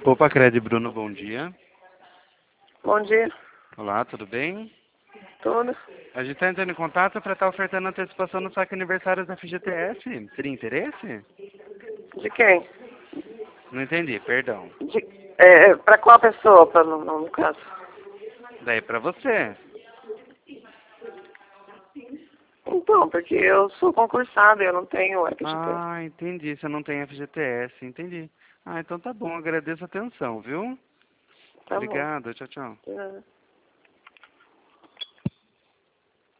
Opa, Cred Bruno, bom dia. Bom dia, Olá, tudo bem? tudo. A gente está entrando em contato para estar ofertando antecipação no saque aniversário da FGTS. Teria interesse? De quem? Não entendi, perdão. Para qual pessoa, no caso? Daí para você. Então, porque eu sou concursada, eu não tenho FGTS. Ah, entendi. Você não tem FGTS, entendi. Ah, então tá bom, agradeço a atenção, viu? Tá bom. Obrigado, tchau, tchau. De nada.